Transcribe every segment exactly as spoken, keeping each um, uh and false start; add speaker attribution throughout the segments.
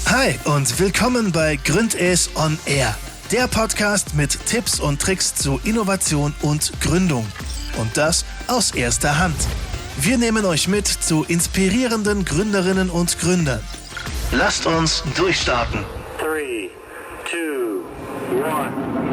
Speaker 1: Hi und willkommen bei Gründ es on Air, der Podcast mit Tipps und Tricks zu Innovation und Gründung. Und das aus erster Hand. Wir nehmen euch mit zu inspirierenden Gründerinnen und Gründern. Lasst uns durchstarten.
Speaker 2: Three, two, one.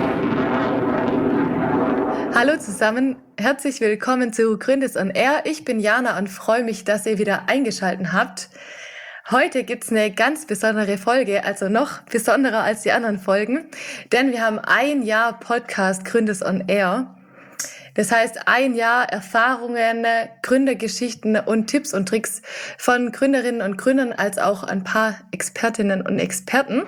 Speaker 3: Hallo zusammen, herzlich willkommen zu Gründ es on Air. Ich bin Jana und freue mich, dass ihr wieder eingeschaltet habt. Heute gibt's eine ganz besondere Folge, also noch besonderer als die anderen Folgen, denn wir haben ein Jahr Podcast Gründ es on Air. Das heißt, ein Jahr Erfahrungen, Gründergeschichten und Tipps und Tricks von Gründerinnen und Gründern als auch ein paar Expertinnen und Experten.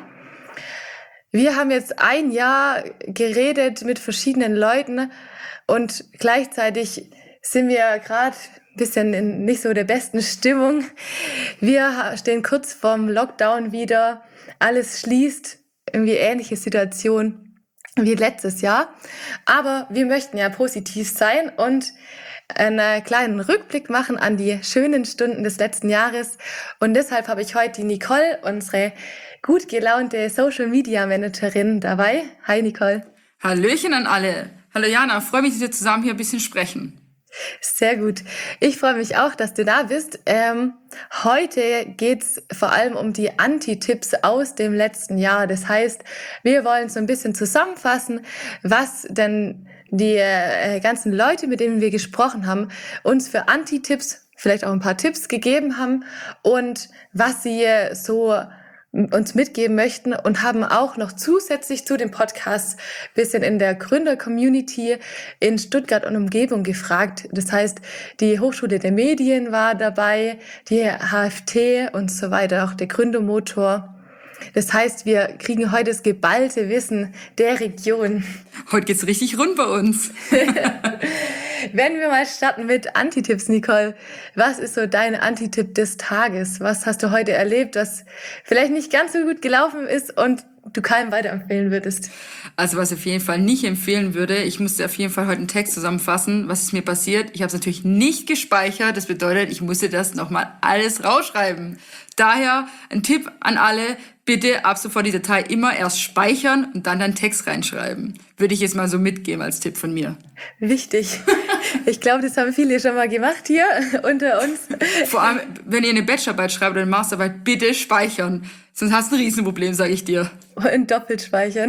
Speaker 3: Wir haben jetzt ein Jahr geredet mit verschiedenen Leuten und gleichzeitig sind wir gerade ein bisschen in nicht so der besten Stimmung. Wir stehen kurz vorm Lockdown wieder. Alles schließt, irgendwie ähnliche Situation wie letztes Jahr. Aber wir möchten ja positiv sein und einen kleinen Rückblick machen an die schönen Stunden des letzten Jahres. Und deshalb habe ich heute die Nicole, unsere gut gelaunte Social Media Managerin, dabei. Hi Nicole.
Speaker 4: Hallöchen an alle. Hallo Jana, freue mich, dass wir zusammen hier ein bisschen sprechen.
Speaker 3: Sehr gut. Ich freue mich auch, dass du da bist. Ähm, heute geht's vor allem um die Anti-Tipps aus dem letzten Jahr. Das heißt, wir wollen so ein bisschen zusammenfassen, was denn die äh, ganzen Leute, mit denen wir gesprochen haben, uns für Anti-Tipps, vielleicht auch ein paar Tipps gegeben haben und was sie so uns mitgeben möchten und haben auch noch zusätzlich zu dem Podcast ein bisschen in der Gründer-Community in Stuttgart und Umgebung gefragt. Das heißt, die Hochschule der Medien war dabei, die H F T und so weiter, auch der Gründermotor. Das heißt, wir kriegen heute das geballte Wissen der Region.
Speaker 4: Heute geht's richtig rund bei uns.
Speaker 3: Wenn wir mal starten mit Antitipps, Nicole, was ist so dein Antitipp des Tages? Was hast du heute erlebt, das vielleicht nicht ganz so gut gelaufen ist und du keinem weiterempfehlen würdest?
Speaker 4: Also was ich auf jeden Fall nicht empfehlen würde, ich musste auf jeden Fall heute einen Text zusammenfassen, was ist mir passiert. Ich habe es natürlich nicht gespeichert, das bedeutet, ich musste das nochmal alles rausschreiben. Daher ein Tipp an alle, bitte ab sofort die Datei immer erst speichern und dann deinen Text reinschreiben. Würde ich jetzt mal so mitgeben als Tipp von mir.
Speaker 3: Wichtig. Ich glaube, das haben viele schon mal gemacht hier unter uns.
Speaker 4: Vor allem, wenn ihr eine Bachelorarbeit schreibt oder eine Masterarbeit, bitte speichern. Sonst hast du ein Riesenproblem, sage ich dir.
Speaker 3: Und doppelt speichern.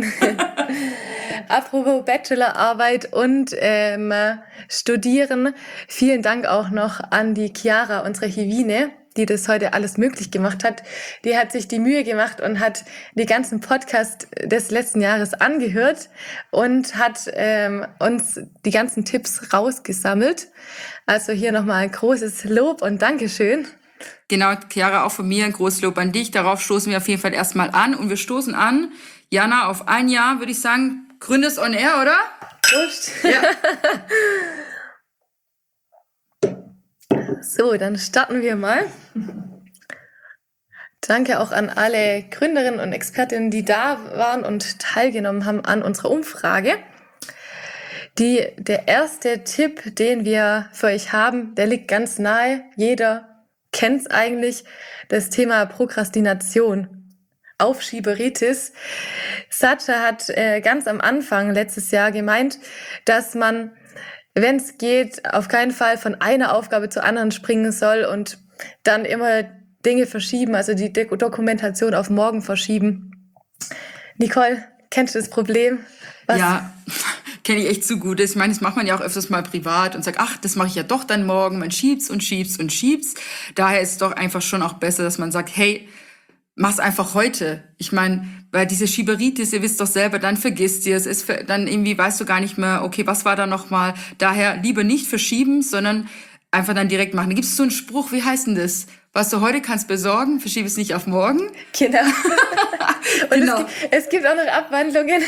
Speaker 3: Apropos Bachelorarbeit und ähm, Studieren, vielen Dank auch noch an die Chiara, unsere Hivine, die das heute alles möglich gemacht hat. Die hat sich die Mühe gemacht und hat die ganzen Podcasts des letzten Jahres angehört und hat ähm, uns die ganzen Tipps rausgesammelt. Also hier nochmal ein großes Lob und Dankeschön.
Speaker 4: Genau, Chiara, auch von mir ein großes Lob an dich. Darauf stoßen wir auf jeden Fall erstmal an. Und wir stoßen an, Jana, auf ein Jahr, würde ich sagen, Gründ es on Air, oder?
Speaker 3: Prost.
Speaker 4: Ja.
Speaker 3: So, dann starten wir mal. Danke auch an alle Gründerinnen und Expertinnen, die da waren und teilgenommen haben an unserer Umfrage. Die, der erste Tipp, den wir für euch haben, der liegt ganz nahe. Jeder kennt es eigentlich, das Thema Prokrastination, Aufschieberitis. Satya hat äh, ganz am Anfang letztes Jahr gemeint, dass man, wenn es geht, auf keinen Fall von einer Aufgabe zur anderen springen soll und dann immer Dinge verschieben, also die De- Dokumentation auf morgen verschieben. Nicole, kennst du das Problem? Was?
Speaker 4: Ja, kenne ich echt zu gut. Ich meine, das macht man ja auch öfters mal privat und sagt, ach, das mache ich ja doch dann morgen. Man schiebt's und schiebt's und schiebt's. Daher ist es doch einfach schon auch besser, dass man sagt, hey, mach's einfach heute. Ich meine, weil diese Schieberitis, ihr wisst doch selber, dann vergisst ihr es. Ist dann irgendwie weißt du gar nicht mehr, okay, was war da nochmal? Daher lieber nicht verschieben, sondern einfach dann direkt machen. Da gibt es so einen Spruch, wie heißt denn das? Was du heute kannst besorgen, verschiebe es nicht auf morgen.
Speaker 3: Genau. Und
Speaker 4: Genau.
Speaker 3: Es, gibt, es gibt auch noch Abwandlungen.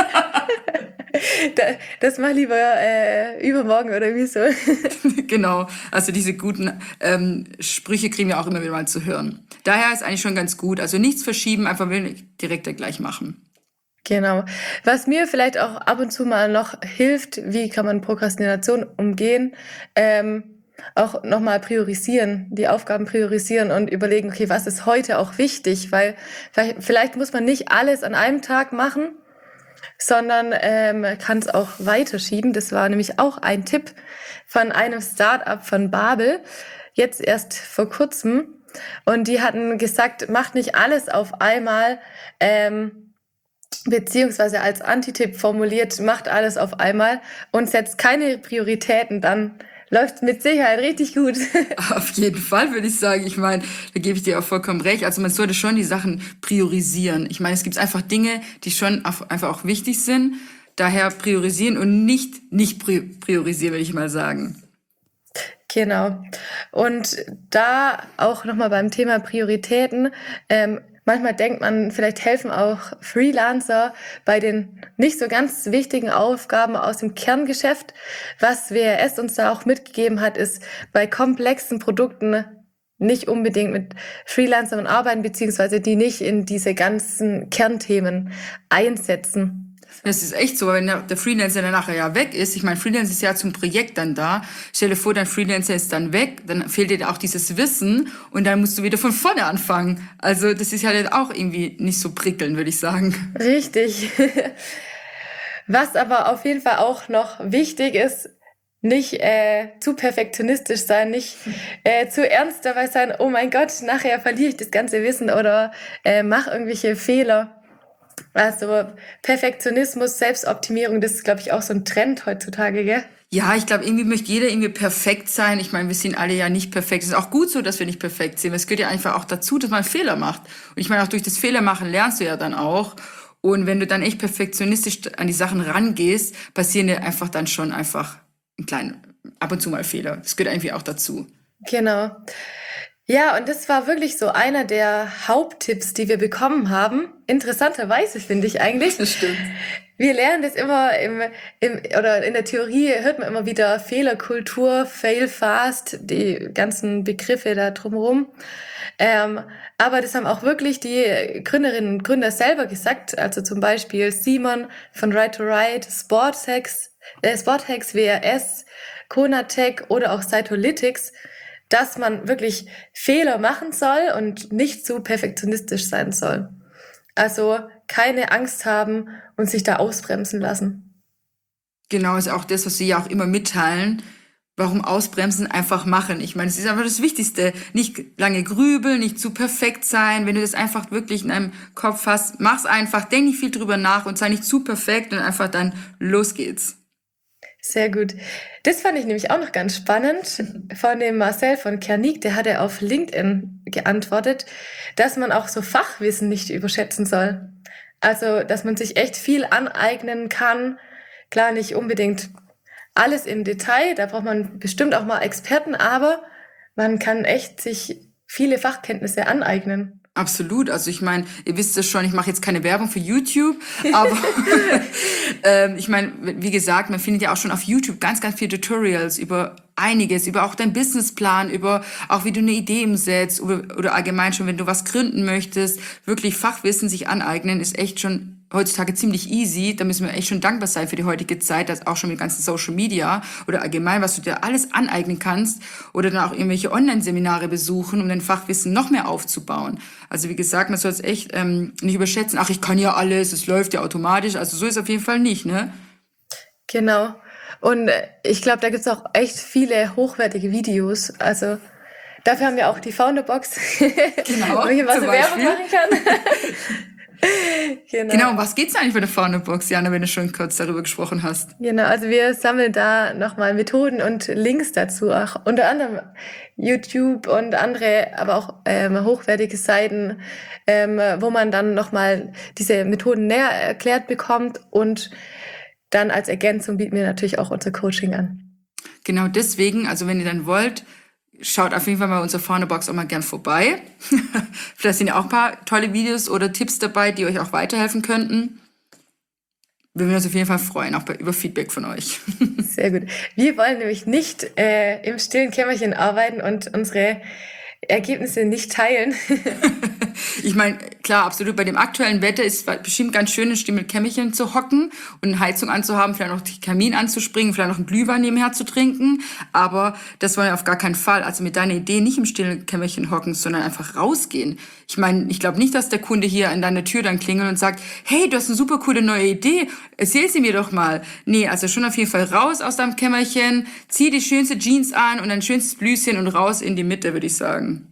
Speaker 3: Da- das mach lieber äh, übermorgen oder wie so.
Speaker 4: Genau, also diese guten ähm, Sprüche kriegen wir auch immer wieder mal zu hören. Daher ist eigentlich schon ganz gut. Also nichts verschieben, einfach direkt gleich machen.
Speaker 3: Genau. Was mir vielleicht auch ab und zu mal noch hilft, wie kann man Prokrastination umgehen, ähm, auch nochmal priorisieren, die Aufgaben priorisieren und überlegen, okay, was ist heute auch wichtig, weil vielleicht, vielleicht muss man nicht alles an einem Tag machen, sondern ähm, kann es auch weiterschieben. Das war nämlich auch ein Tipp von einem Start-up von Babel, jetzt erst vor kurzem. Und die hatten gesagt, macht nicht alles auf einmal, ähm, beziehungsweise als Antitipp formuliert, macht alles auf einmal und setzt keine Prioritäten, dann läuft mit Sicherheit richtig gut.
Speaker 4: Auf jeden Fall würde ich sagen. Ich meine, da gebe ich dir auch vollkommen recht. Also man sollte schon die Sachen priorisieren. Ich meine, es gibt einfach Dinge, die schon einfach auch wichtig sind. Daher priorisieren und nicht nicht priorisieren, würde ich mal sagen.
Speaker 3: Genau. Und da auch nochmal beim Thema Prioritäten, ähm, manchmal denkt man, vielleicht helfen auch Freelancer bei den nicht so ganz wichtigen Aufgaben aus dem Kerngeschäft. Was W R S uns da auch mitgegeben hat, ist bei komplexen Produkten nicht unbedingt mit Freelancern arbeiten, beziehungsweise die nicht in diese ganzen Kernthemen einsetzen.
Speaker 4: Das ist echt so, wenn der Freelancer dann nachher ja weg ist. Ich meine, Freelancer ist ja zum Projekt dann da. Stell dir vor, dein Freelancer ist dann weg, dann fehlt dir auch dieses Wissen und dann musst du wieder von vorne anfangen. Also das ist ja dann auch irgendwie nicht so prickelnd, würde ich sagen.
Speaker 3: Richtig. Was aber auf jeden Fall auch noch wichtig ist, nicht äh, zu perfektionistisch sein, nicht äh, zu ernst dabei sein, oh mein Gott, nachher verliere ich das ganze Wissen oder äh, mache irgendwelche Fehler. Also Perfektionismus, Selbstoptimierung, das ist, glaube ich, auch so ein Trend heutzutage, gell?
Speaker 4: Ja, ich glaube, irgendwie möchte jeder irgendwie perfekt sein. Ich meine, wir sind alle ja nicht perfekt. Es ist auch gut so, dass wir nicht perfekt sind. Es gehört ja einfach auch dazu, dass man Fehler macht. Und ich meine, auch durch das Fehlermachen lernst du ja dann auch. Und wenn du dann echt perfektionistisch an die Sachen rangehst, passieren dir einfach dann schon einfach ein kleiner, ab und zu mal Fehler. Das gehört irgendwie auch dazu.
Speaker 3: Genau. Ja, und das war wirklich so einer der Haupttipps, die wir bekommen haben. Interessanterweise finde ich eigentlich.
Speaker 4: Das stimmt.
Speaker 3: Wir lernen das immer im, im oder in der Theorie hört man immer wieder Fehlerkultur, fail fast, die ganzen Begriffe da drumherum. Ähm, aber das haben auch wirklich die Gründerinnen und Gründer selber gesagt. Also zum Beispiel Simon von Right to Right, Sporthacks, äh, Sporthacks, W R S, Conatec oder auch Cytolytics, dass man wirklich Fehler machen soll und nicht zu perfektionistisch sein soll. Also keine Angst haben und sich da ausbremsen lassen.
Speaker 4: Genau, ist auch das, was sie ja auch immer mitteilen. Warum ausbremsen? Einfach machen. Ich meine, es ist einfach das Wichtigste. Nicht lange grübeln, nicht zu perfekt sein. Wenn du das einfach wirklich in deinem Kopf hast, mach's einfach, denk nicht viel drüber nach und sei nicht zu perfekt und einfach dann los geht's.
Speaker 3: Sehr gut. Das fand ich nämlich auch noch ganz spannend von dem Marcel von Kernig, der hatte auf LinkedIn geantwortet, dass man auch so Fachwissen nicht überschätzen soll. Also, dass man sich echt viel aneignen kann. Klar, nicht unbedingt alles im Detail, da braucht man bestimmt auch mal Experten, aber man kann echt sich viele Fachkenntnisse aneignen.
Speaker 4: Absolut. Also ich meine, ihr wisst es schon, ich mache jetzt keine Werbung für YouTube, aber ähm, ich meine, wie gesagt, man findet ja auch schon auf YouTube ganz, ganz viele Tutorials über einiges, über auch deinen Businessplan, über auch wie du eine Idee umsetzt oder, oder allgemein schon, wenn du was gründen möchtest, wirklich Fachwissen sich aneignen, ist echt schon heutzutage ziemlich easy. Da müssen wir echt schon dankbar sein für die heutige Zeit, dass auch schon mit ganzen Social Media oder allgemein, was du dir alles aneignen kannst oder dann auch irgendwelche Online-Seminare besuchen, um dein Fachwissen noch mehr aufzubauen. Also wie gesagt, man soll es echt ähm, nicht überschätzen. Ach, ich kann ja alles, es läuft ja automatisch. Also so ist es auf jeden Fall nicht, ne?
Speaker 3: Genau. Und ich glaube, da gibt's auch echt viele hochwertige Videos. Also dafür haben wir auch die Founderbox,
Speaker 4: Genau,
Speaker 3: wo ich mal so
Speaker 4: zum
Speaker 3: Werbung
Speaker 4: Beispiel.
Speaker 3: machen kann. Genau.
Speaker 4: Genau, um was geht's eigentlich bei der Founderbox, Jana, wenn du schon kurz darüber gesprochen hast?
Speaker 3: Genau, also wir sammeln da nochmal Methoden und Links dazu, auch unter anderem YouTube und andere, aber auch ähm, hochwertige Seiten, ähm, wo man dann nochmal diese Methoden näher erklärt bekommt und dann als Ergänzung bieten wir natürlich auch unser Coaching an.
Speaker 4: Genau deswegen, also wenn ihr dann wollt, schaut auf jeden Fall bei unserer Founderbox auch mal gern vorbei. Vielleicht sind ja auch ein paar tolle Videos oder Tipps dabei, die euch auch weiterhelfen könnten. Wir würden uns auf jeden Fall freuen, auch bei, über Feedback von euch.
Speaker 3: Sehr gut. Wir wollen nämlich nicht äh, im stillen Kämmerchen arbeiten und unsere Ergebnisse nicht teilen.
Speaker 4: Ich meine, klar, absolut. Bei dem aktuellen Wetter ist es bestimmt ganz schön, im mit Kämmerchen zu hocken und eine Heizung anzuhaben, vielleicht noch den Kamin anzuspringen, vielleicht noch einen Glühwein nebenher zu trinken. Aber das wollen wir auf gar keinen Fall. Also mit deiner Idee nicht im stillen Kämmerchen hocken, sondern einfach rausgehen. Ich meine, ich glaube nicht, dass der Kunde hier an deiner Tür dann klingelt und sagt, hey, du hast eine super coole neue Idee, erzähl sie mir doch mal. Nee, also schon auf jeden Fall raus aus deinem Kämmerchen, zieh die schönste Jeans an und ein schönstes Blüschen und raus in die Mitte, würde ich sagen.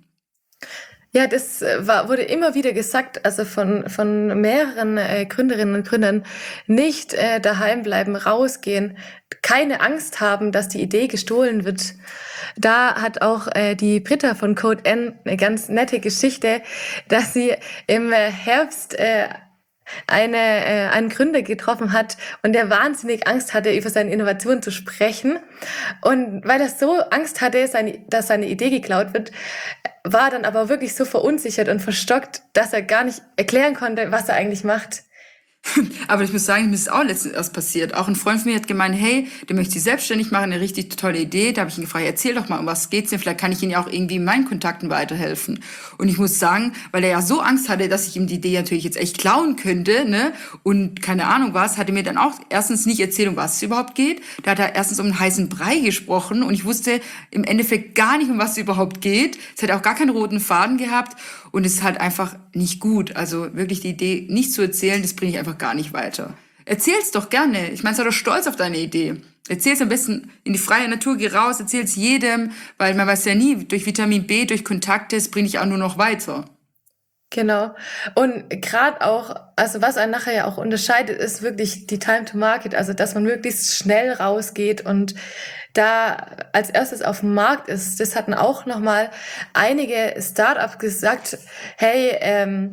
Speaker 3: Ja, das äh, war, wurde immer wieder gesagt, also von, von mehreren äh, Gründerinnen und Gründern, nicht äh, daheim bleiben, rausgehen, keine Angst haben, dass die Idee gestohlen wird. Da hat auch äh, die Britta von Code N eine ganz nette Geschichte, dass sie im äh, Herbst äh, eine, äh, einen Gründer getroffen hat und der wahnsinnig Angst hatte, über seine Innovation zu sprechen. Und weil er so Angst hatte, seine, dass seine Idee geklaut wird, war dann aber wirklich so verunsichert und verstockt, dass er gar nicht erklären konnte, was er eigentlich macht.
Speaker 4: Aber ich muss sagen, mir ist auch letztens erst passiert. Auch ein Freund von mir hat gemeint, hey, der möchte sich selbstständig machen, eine richtig tolle Idee. Da habe ich ihn gefragt, erzähl doch mal, um was geht's denn? Vielleicht kann ich Ihnen ja auch irgendwie in meinen Kontakten weiterhelfen. Und ich muss sagen, weil er ja so Angst hatte, dass ich ihm die Idee natürlich jetzt echt klauen könnte, ne? Und keine Ahnung was, hat er mir dann auch erstens nicht erzählt, um was es überhaupt geht. Da hat er erstens um einen heißen Brei gesprochen und ich wusste im Endeffekt gar nicht, um was es überhaupt geht. Es hat auch gar keinen roten Faden gehabt. Und es ist halt einfach nicht gut. Also wirklich die Idee nicht zu erzählen, das bringe ich einfach gar nicht weiter. Erzähl's doch gerne. Ich meine, sei doch stolz auf deine Idee. Erzähl's am besten in die freie Natur, geh raus, erzähl's jedem, weil man weiß ja nie, durch Vitamin B, durch Kontakte, das bringe ich auch nur noch weiter.
Speaker 3: Genau. Und gerade auch, also was einen nachher ja auch unterscheidet, ist wirklich die Time to Market, also dass man möglichst schnell rausgeht und da als erstes auf dem Markt ist. Das hatten auch nochmal einige Startups gesagt, hey, ähm,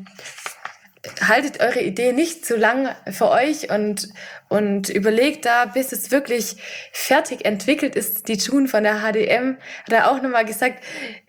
Speaker 3: haltet eure Idee nicht zu lang für euch und, und überlegt da, bis es wirklich fertig entwickelt ist. Die June von der H D M hat da auch nochmal gesagt,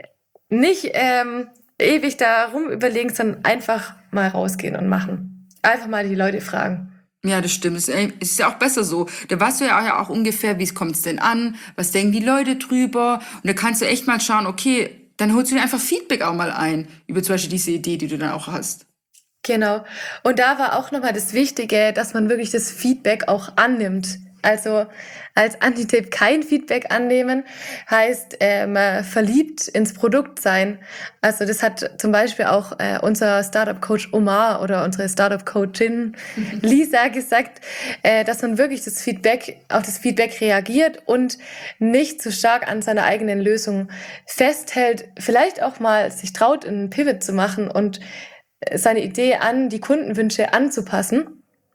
Speaker 3: nicht ähm, ewig da rum überlegen, sondern einfach mal rausgehen und machen. Einfach mal die Leute fragen.
Speaker 4: Ja, das stimmt. Es ist ja auch besser so. Da weißt du ja auch ungefähr, wie kommt es denn an, was denken die Leute drüber. Und da kannst du echt mal schauen, okay, dann holst du dir einfach Feedback auch mal ein über zum Beispiel diese Idee, die du dann auch hast.
Speaker 3: Genau. Und da war auch nochmal das Wichtige, dass man wirklich das Feedback auch annimmt. Also als Antitipp kein Feedback annehmen, heißt ähm, verliebt ins Produkt sein. Also das hat zum Beispiel auch äh, unser Startup-Coach Omar oder unsere Startup-Coachin Lisa gesagt, äh, dass man wirklich das Feedback, auf das Feedback reagiert und nicht zu stark an seiner eigenen Lösung festhält. Vielleicht auch mal sich traut, einen Pivot zu machen und seine Idee an die Kundenwünsche anzupassen.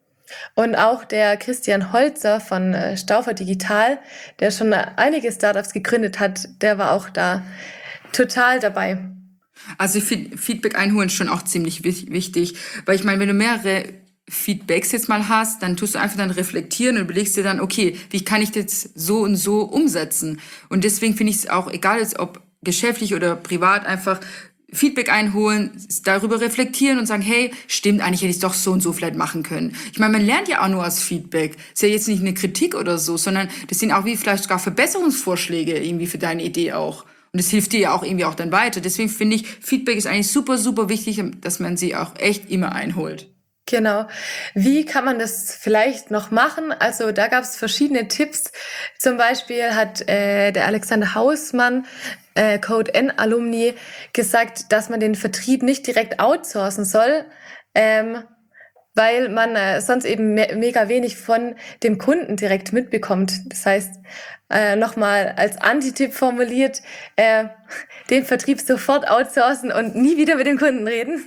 Speaker 3: Und auch der Christian Holzer von äh, Stauffer Digital, der schon einige Startups gegründet hat, der war auch da total dabei.
Speaker 4: Also Feedback einholen ist schon auch ziemlich wichtig, weil ich meine, wenn du mehrere Feedbacks jetzt mal hast, dann tust du einfach dann reflektieren und überlegst dir dann, okay, wie kann ich das so und so umsetzen? Und deswegen finde ich es auch, egal jetzt ob geschäftlich oder privat, einfach Feedback einholen, darüber reflektieren und sagen, hey, stimmt, eigentlich hätte ich es doch so und so vielleicht machen können. Ich meine, man lernt ja auch nur aus Feedback. Ist ja jetzt nicht eine Kritik oder so, sondern das sind auch wie vielleicht sogar Verbesserungsvorschläge irgendwie für deine Idee auch. Und das hilft dir ja auch irgendwie auch dann weiter. Deswegen finde ich, Feedback ist eigentlich super, super wichtig, dass man sie auch echt immer einholt.
Speaker 3: Genau. Wie kann man das vielleicht noch machen? Also da gab es verschiedene Tipps. Zum Beispiel hat äh, der Alexander Hausmann, äh, Code N Alumni, gesagt, dass man den Vertrieb nicht direkt outsourcen soll, ähm, weil man äh, sonst eben me- mega wenig von dem Kunden direkt mitbekommt. Das heißt, äh, nochmal als Antitipp formuliert, äh, den Vertrieb sofort outsourcen und nie wieder mit dem Kunden reden.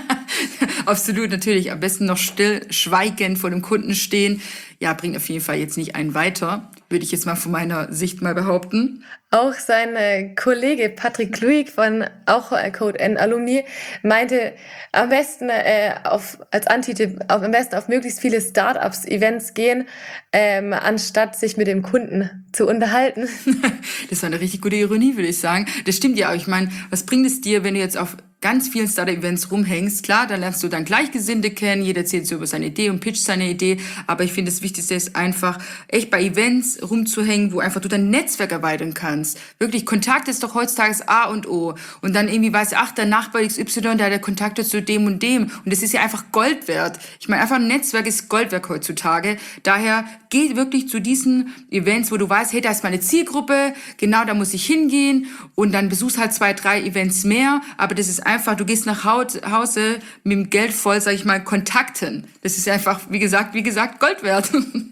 Speaker 4: Absolut, natürlich. Am besten noch still, schweigend vor dem Kunden stehen. Ja, bringt auf jeden Fall jetzt nicht einen weiter, würde ich jetzt mal von meiner Sicht mal behaupten.
Speaker 3: Auch sein äh, Kollege Patrick Luig von auch äh, Code N Alumni meinte, am besten äh, auf, als Antitipp, auf, am besten auf möglichst viele Startups-Events gehen, ähm, anstatt sich mit dem Kunden zu unterhalten.
Speaker 4: Das war eine richtig gute Ironie, würde ich sagen. Das stimmt ja auch. Ich meine, was bringt es dir, wenn du jetzt auf ganz vielen Startup-Events rumhängst, klar, dann lernst du dann Gleichgesinnte kennen, jeder erzählt so über seine Idee und pitcht seine Idee, aber ich finde, das Wichtigste ist einfach, echt bei Events rumzuhängen, wo einfach du dein Netzwerk erweitern kannst. Wirklich, Kontakt ist doch heutzutage das A und O. Und dann irgendwie weißt du, ach, der Nachbar X Y, der hat Kontakte zu dem und dem. Und das ist ja einfach Gold wert. Ich meine, einfach ein Netzwerk ist Gold wert heutzutage. Daher geh wirklich zu diesen Events, wo du weißt, hey, da ist meine Zielgruppe, genau da muss ich hingehen. Und dann besuchst halt zwei, drei Events mehr. Aber das ist einfach, du gehst nach Hause mit dem Geld voll, sag ich mal, Kontakten. Das ist einfach, wie gesagt, wie gesagt, Gold wert.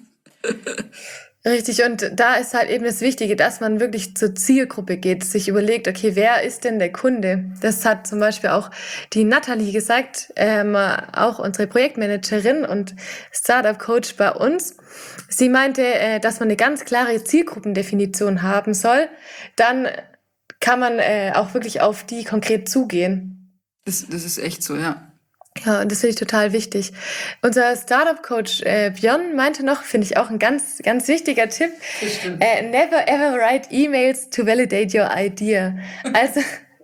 Speaker 3: Richtig, und da ist halt eben das Wichtige, dass man wirklich zur Zielgruppe geht, sich überlegt, okay, wer ist denn der Kunde? Das hat zum Beispiel auch die Nathalie gesagt, ähm, auch unsere Projektmanagerin und Startup-Coach bei uns. Sie meinte, äh, dass man eine ganz klare Zielgruppendefinition haben soll. Dann kann man äh, auch wirklich auf die konkret zugehen.
Speaker 4: Das, das ist echt so, ja.
Speaker 3: Ja, und das finde ich total wichtig. Unser Startup-Coach äh, Björn meinte noch, finde ich auch ein ganz, ganz wichtiger Tipp, äh, never ever write emails to validate your idea. Also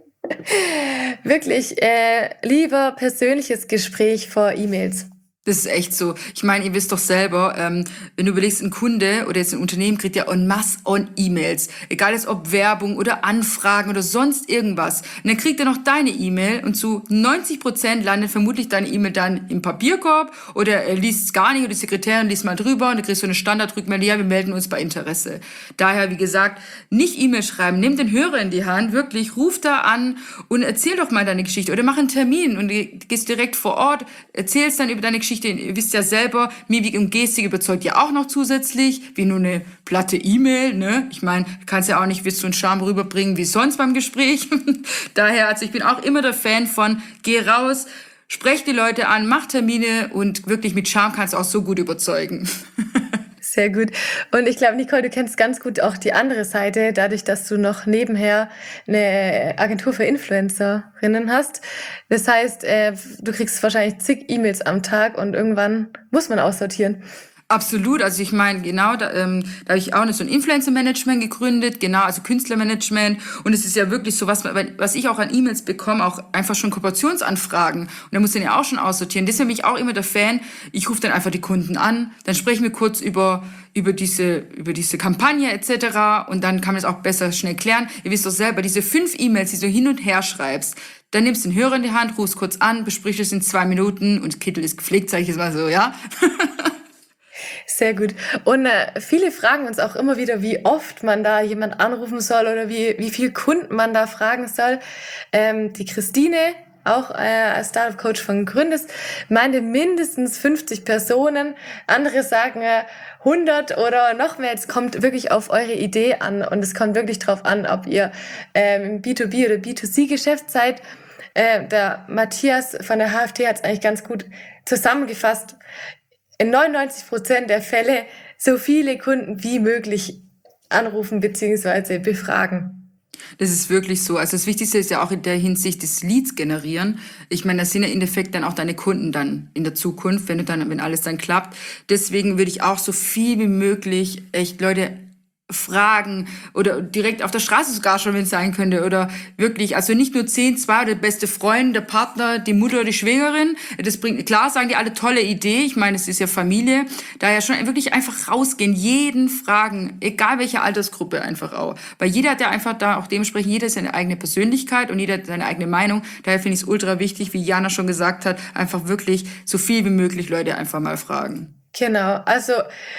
Speaker 3: wirklich äh, lieber persönliches Gespräch vor E-Mails.
Speaker 4: Das ist echt so. Ich meine, ihr wisst doch selber, ähm, wenn du überlegst, ein Kunde oder jetzt ein Unternehmen kriegt ja en masse on E-Mails. Egal jetzt ob Werbung oder Anfragen oder sonst irgendwas. Und dann kriegt er noch deine E-Mail und zu neunzig Prozent landet vermutlich deine E-Mail dann im Papierkorb oder er liest es gar nicht oder die Sekretärin liest mal drüber und dann kriegst du eine Standardrückmeldung, ja, wir melden uns bei Interesse. Daher, wie gesagt, nicht E-Mail schreiben, nimm den Hörer in die Hand, wirklich, ruf da an und erzähl doch mal deine Geschichte oder mach einen Termin und du gehst direkt vor Ort, erzählst dann über deine Geschichte. Ihr wisst ja selber, Mimik und Gestik überzeugt ja auch noch zusätzlich, wie nur eine platte E-Mail, ne? Ich meine, du kannst ja auch nicht willst du einen Charme rüberbringen wie sonst beim Gespräch. Daher, also ich bin auch immer der Fan von, geh raus, sprech die Leute an, mach Termine und wirklich mit Charme kannst du auch so gut überzeugen.
Speaker 3: Sehr gut. Und ich glaube, Nicole, du kennst ganz gut auch die andere Seite, dadurch, dass du noch nebenher eine Agentur für Influencerinnen hast. Das heißt, äh, du kriegst wahrscheinlich zig E-Mails am Tag und irgendwann muss man aussortieren.
Speaker 4: Absolut, also ich meine, genau, da, ähm, da habe ich auch so ein Influencer-Management gegründet, genau, also Künstlermanagement und es ist ja wirklich so, was, was ich auch an E-Mails bekomme, auch einfach schon Kooperationsanfragen und da muss ich dann ja auch schon aussortieren. Deswegen bin ich auch immer der Fan, ich rufe dann einfach die Kunden an, dann sprechen wir kurz über über diese über diese Kampagne et cetera und dann kann man es auch besser schnell klären. Ihr wisst doch selber, diese fünf E-Mails, die du hin und her schreibst, dann nimmst du den Hörer in die Hand, rufst kurz an, besprichst es in zwei Minuten und Kittel ist gepflegt, sage ich jetzt mal so, ja.
Speaker 3: Sehr gut. Und äh, viele fragen uns auch immer wieder, wie oft man da jemand anrufen soll oder wie wie viel Kunden man da fragen soll. Ähm, die Christine, auch äh, als Startup-Coach von Gründes, meinte mindestens fünfzig Personen. Andere sagen äh, hundert oder noch mehr. Es kommt wirklich auf eure Idee an und es kommt wirklich drauf an, ob ihr ähm, im B zwei B oder B zwei C Geschäft seid. Äh, der Matthias von der H F T hat es eigentlich ganz gut zusammengefasst. In neunundneunzig Prozent der Fälle so viele Kunden wie möglich anrufen bzw. befragen.
Speaker 4: Das ist wirklich so. Also das Wichtigste ist ja auch in der Hinsicht das Leads generieren. Ich meine, das sind ja im Endeffekt dann auch deine Kunden dann in der Zukunft, wenn du dann, wenn alles dann klappt. Deswegen würde ich auch so viel wie möglich echt Leute fragen oder direkt auf der Straße sogar schon, wenn es sein könnte oder wirklich, also nicht nur zehn, zwei oder der beste Freund, der Partner, die Mutter, die Schwägerin, das bringt, klar sagen die alle tolle Idee, ich meine, es ist ja Familie, daher schon wirklich einfach rausgehen, jeden fragen, egal welche Altersgruppe einfach auch, weil jeder hat ja einfach da auch dementsprechend, jeder seine eigene Persönlichkeit und jeder hat seine eigene Meinung, daher finde ich es ultra wichtig, wie Jana schon gesagt hat, einfach wirklich so viel wie möglich Leute einfach mal fragen.
Speaker 3: Genau, also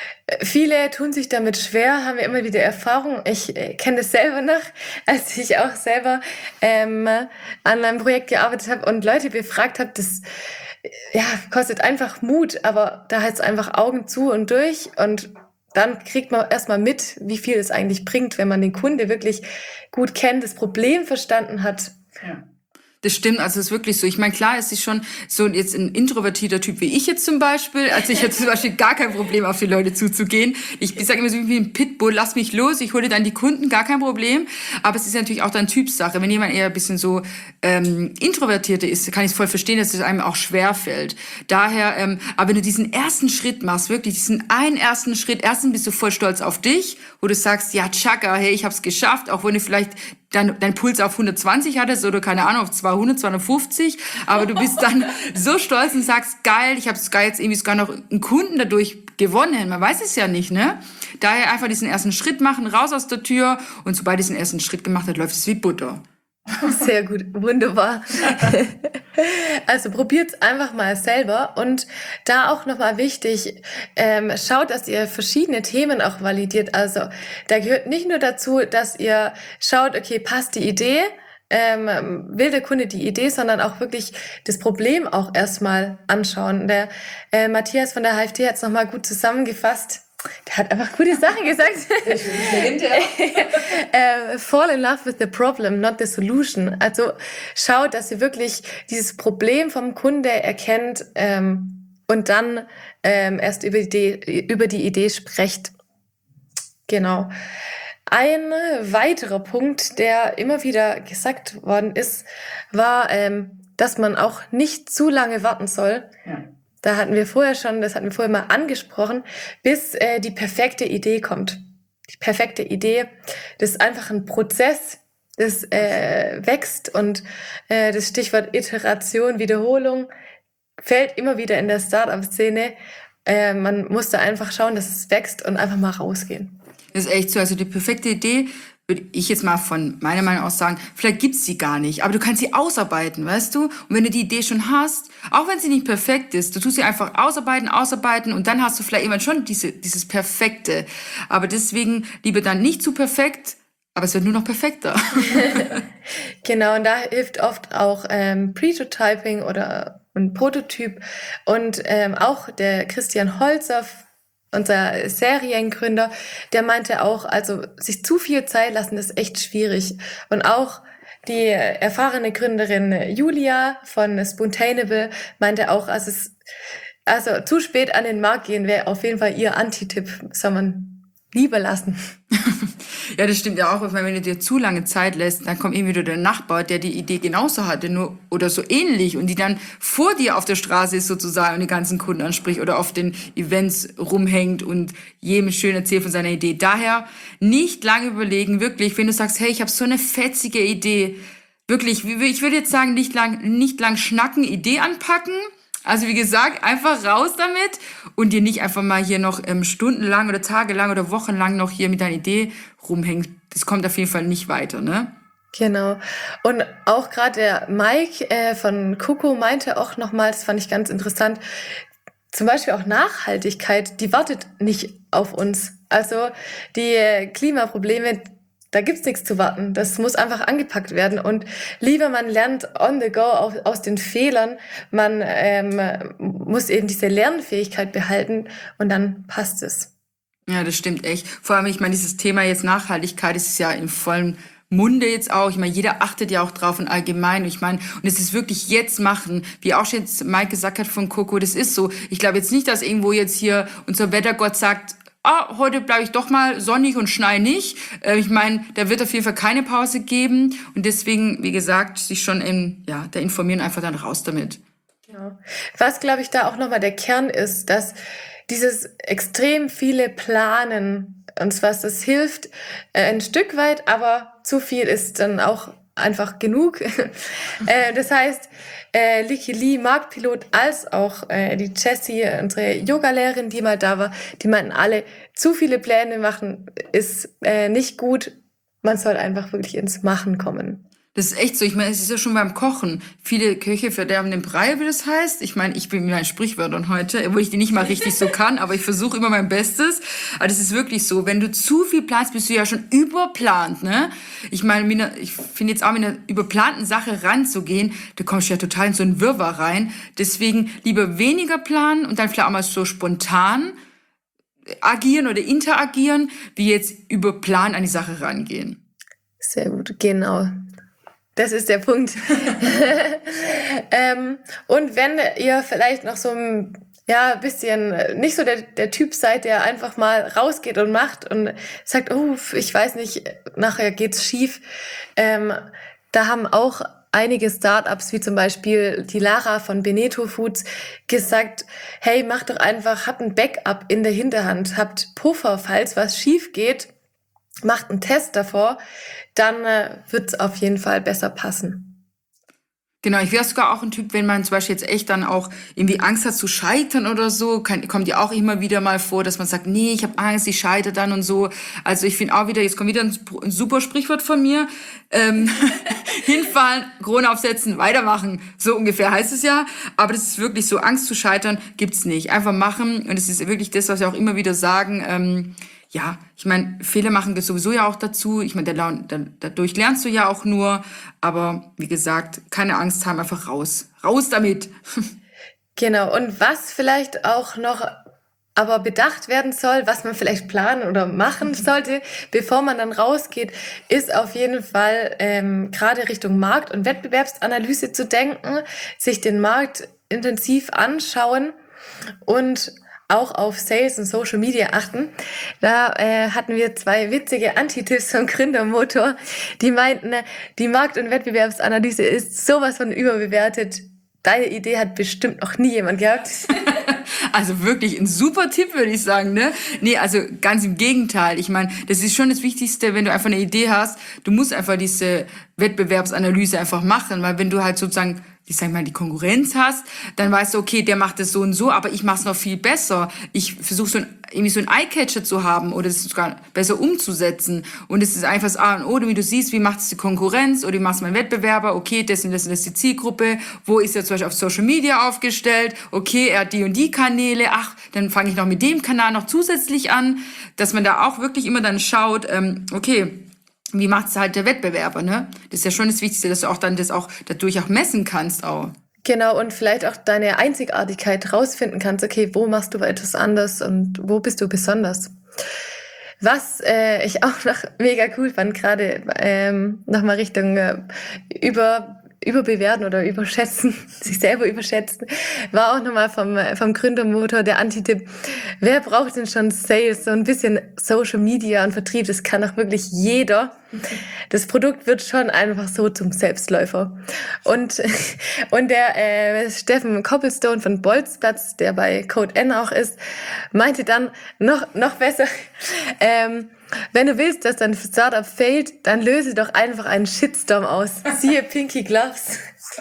Speaker 3: viele tun sich damit schwer, haben wir immer wieder Erfahrung. Ich äh, kenne das selber noch, als ich auch selber ähm, an einem Projekt gearbeitet habe und Leute befragt habe. Das ja, kostet einfach Mut, aber da heißt es einfach Augen zu und durch und dann kriegt man erstmal mit, wie viel es eigentlich bringt, wenn man den Kunde wirklich gut kennt, das Problem verstanden hat.
Speaker 4: Ja. Das stimmt, also es ist wirklich so. Ich meine, klar ist ich schon so jetzt ein introvertierter Typ wie ich jetzt zum Beispiel. Also ich hätte zum Beispiel gar kein Problem, auf die Leute zuzugehen. Ich, ich sage immer so wie ein Pitbull, lass mich los, ich hole dann die Kunden, gar kein Problem. Aber es ist natürlich auch dann Typsache. Wenn jemand eher ein bisschen so ähm, introvertierter ist, kann ich es voll verstehen, dass es einem auch schwer fällt. Daher, ähm, aber wenn du diesen ersten Schritt machst, wirklich diesen einen ersten Schritt, erstens bist du voll stolz auf dich, wo du sagst, ja, tschakka, hey, ich hab's geschafft, auch wenn du vielleicht dein, dein Puls auf hundertzwanzig hattest oder keine Ahnung, auf zweihundert, zweihundertfünfzig, aber du bist dann so stolz und sagst, geil, ich habe sogar jetzt irgendwie sogar noch einen Kunden dadurch gewonnen. Man weiß es ja nicht, ne? Daher einfach diesen ersten Schritt machen, raus aus der Tür und sobald diesen ersten Schritt gemacht hat, läuft es wie Butter.
Speaker 3: Sehr gut, wunderbar. Also probiert's einfach mal selber und da auch nochmal wichtig, ähm, schaut, dass ihr verschiedene Themen auch validiert. Also da gehört nicht nur dazu, dass ihr schaut, okay, passt die Idee, ähm, will der Kunde die Idee, sondern auch wirklich das Problem auch erstmal anschauen. Der äh, Matthias von der H F T hat es nochmal gut zusammengefasst. Der hat einfach gute Sachen gesagt. äh, fall in love with the problem, not the solution. Also schaut, dass ihr wirklich dieses Problem vom Kunde erkennt ähm, und dann ähm, erst über die, Idee, über die Idee sprecht. Genau. Ein weiterer Punkt, der immer wieder gesagt worden ist, war, ähm, dass man auch nicht zu lange warten soll. Ja. Da hatten wir vorher schon, das hatten wir vorher mal angesprochen, bis äh, die perfekte Idee kommt. Die perfekte Idee, das ist einfach ein Prozess, das äh, wächst und äh, das Stichwort Iteration, Wiederholung fällt immer wieder in der Startup-Szene. Äh, man muss da einfach schauen, dass es wächst und einfach mal rausgehen.
Speaker 4: Das ist echt so, also die perfekte Idee, würde ich jetzt mal von meiner Meinung aus sagen, vielleicht gibt's sie gar nicht, aber du kannst sie ausarbeiten, weißt du? Und wenn du die Idee schon hast, auch wenn sie nicht perfekt ist, du tust sie einfach ausarbeiten, ausarbeiten und dann hast du vielleicht irgendwann schon diese, dieses Perfekte. Aber deswegen lieber dann nicht zu perfekt, aber es wird nur noch perfekter.
Speaker 3: Genau, und da hilft oft auch ähm, Prototyping oder ein Prototyp und ähm, auch der Christian Holzer, unser Seriengründer, der meinte auch, also sich zu viel Zeit lassen ist echt schwierig. Und auch die erfahrene Gründerin Julia von Spontaneable meinte auch, also, es, also zu spät an den Markt gehen wäre auf jeden Fall ihr Anti-Tipp, soll man lieber lassen.
Speaker 4: Ja, das stimmt ja auch, weil wenn du dir zu lange Zeit lässt, dann kommt eben wieder der Nachbar, der die Idee genauso hatte, nur oder so ähnlich und die dann vor dir auf der Straße ist sozusagen und die ganzen Kunden anspricht oder auf den Events rumhängt und jedem schön erzählt von seiner Idee. Daher nicht lange überlegen, wirklich, wenn du sagst, hey, ich habe so eine fetzige Idee, wirklich, ich würde jetzt sagen, nicht lang, nicht lang schnacken, Idee anpacken. Also wie gesagt, einfach raus damit und dir nicht einfach mal hier noch ähm, stundenlang oder tagelang oder wochenlang noch hier mit deiner Idee rumhängen. Das kommt auf jeden Fall nicht weiter, ne?
Speaker 3: Genau. Und auch gerade der Mike äh, von Coco meinte auch nochmal, das fand ich ganz interessant, zum Beispiel auch Nachhaltigkeit, die wartet nicht auf uns. Also die äh, Klimaprobleme, da gibt's nichts zu warten. Das muss einfach angepackt werden. Und lieber man lernt on the go aus, aus den Fehlern. Man ähm, muss eben diese Lernfähigkeit behalten und dann passt es.
Speaker 4: Ja, das stimmt echt. Vor allem, ich meine, dieses Thema jetzt Nachhaltigkeit, das ist ja im vollen Munde jetzt auch. Ich meine, jeder achtet ja auch drauf und allgemein. Ich meine, und es ist wirklich jetzt machen, wie auch schon jetzt Mike gesagt hat von Coco, das ist so. Ich glaube jetzt nicht, dass irgendwo jetzt hier unser Wettergott sagt, ah, heute bleibe ich doch mal sonnig und schnei nicht. Äh, ich meine, da wird auf jeden Fall keine Pause geben. Und deswegen, wie gesagt, sich schon in, ja, da informieren, einfach dann raus damit.
Speaker 3: Genau. Was, glaube ich, da auch nochmal der Kern ist, dass dieses extrem viele Planen, und was das hilft, äh, ein Stück weit, aber zu viel ist dann auch einfach genug. äh, das heißt, äh, Liki Lee, Marktpilot, als auch äh, die Jessie, unsere Yogalehrerin, die mal da war, die meinten alle, zu viele Pläne machen ist äh, nicht gut. Man soll einfach wirklich ins Machen kommen.
Speaker 4: Das ist echt so. Ich meine, es ist ja schon beim Kochen. Viele Köche verderben den Brei, wie das heißt. Ich meine, ich bin mit meinen Sprichwörtern heute, obwohl ich die nicht mal richtig so kann, aber ich versuche immer mein Bestes. Aber das ist wirklich so. Wenn du zu viel planst, bist du ja schon überplant, ne? Ich meine, mit einer, ich finde jetzt auch mit einer überplanten Sache ranzugehen, da kommst du ja total in so einen Wirrwarr rein. Deswegen lieber weniger planen und dann vielleicht auch mal so spontan agieren oder interagieren, wie jetzt über Plan an die Sache rangehen.
Speaker 3: Sehr gut, genau. Das ist der Punkt. ähm, und wenn ihr vielleicht noch so ein ja, bisschen nicht so der, der Typ seid, der einfach mal rausgeht und macht und sagt, oh, ich weiß nicht, nachher geht's schief. Ähm, da haben auch einige Startups, wie zum Beispiel die Lara von Beneto Foods, gesagt, hey, macht doch einfach, habt ein Backup in der Hinterhand, habt Puffer, falls was schief geht. macht einen Test davor, dann äh, wird es auf jeden Fall besser passen.
Speaker 4: Genau, ich wäre sogar auch ein Typ, wenn man zum Beispiel jetzt echt dann auch irgendwie Angst hat zu scheitern oder so, kann, kommt ja auch immer wieder mal vor, dass man sagt, nee, ich habe Angst, ich scheitere dann und so. Also ich finde auch wieder, jetzt kommt wieder ein, ein super Sprichwort von mir, ähm, hinfallen, Krone aufsetzen, weitermachen, so ungefähr heißt es ja. Aber das ist wirklich so, Angst zu scheitern gibt's nicht. Einfach machen und es ist wirklich das, was wir auch immer wieder sagen, ähm, ja, ich meine, Fehler machen gehört sowieso ja auch dazu. Ich meine, da, da, dadurch lernst du ja auch nur. Aber wie gesagt, keine Angst haben, einfach raus. Raus damit.
Speaker 3: Genau, und was vielleicht auch noch aber bedacht werden soll, was man vielleicht planen oder machen sollte, bevor man dann rausgeht, ist auf jeden Fall ähm, gerade Richtung Markt- und Wettbewerbsanalyse zu denken, sich den Markt intensiv anschauen und auch auf Sales und Social Media achten. Da äh, hatten wir zwei witzige Anti-Tipps vom Gründermotor, die meinten, die Markt- und Wettbewerbsanalyse ist sowas von überbewertet. Deine Idee hat bestimmt noch nie jemand gehabt.
Speaker 4: Also wirklich ein super Tipp, würde ich sagen, ne? Nee, also ganz im Gegenteil. Ich meine, das ist schon das Wichtigste, wenn du einfach eine Idee hast, du musst einfach diese Wettbewerbsanalyse einfach machen, weil wenn du halt sozusagen, ich sag mal, die Konkurrenz hast, dann weißt du, okay, der macht das so und so, aber ich mach's noch viel besser. Ich versuche so ein, irgendwie so ein Eye-Catcher zu haben oder es sogar besser umzusetzen. Und es ist einfach das A und O, wie du siehst, wie macht es die Konkurrenz oder wie macht es mein Wettbewerber? Okay, das und das und das ist die Zielgruppe. Wo ist er zum Beispiel auf Social Media aufgestellt? Okay, er hat die und die Kanäle. Ach, dann fange ich noch mit dem Kanal noch zusätzlich an. Dass man da auch wirklich immer dann schaut, ähm, okay, wie macht's halt der Wettbewerber, ne? Das ist ja schon das Wichtigste, dass du auch dann das auch dadurch auch messen kannst auch.
Speaker 3: Genau, und vielleicht auch deine Einzigartigkeit rausfinden kannst. Okay, wo machst du etwas anders und wo bist du besonders? Was äh, ich auch noch mega cool fand, gerade ähm, nochmal Richtung äh, über überbewerten oder überschätzen, sich selber überschätzen, war auch nochmal vom, vom Gründermotor der Anti-Tipp. Wer braucht denn schon Sales? So ein bisschen Social Media und Vertrieb, das kann auch wirklich jeder. Das Produkt wird schon einfach so zum Selbstläufer. Und, und der äh, Steffen Copplestone von Bolzplatz, der bei Code N auch ist, meinte dann noch, noch besser, ähm, wenn du willst, dass dein Startup failt, dann löse doch einfach einen Shitstorm aus. Siehe Pinky Gloves.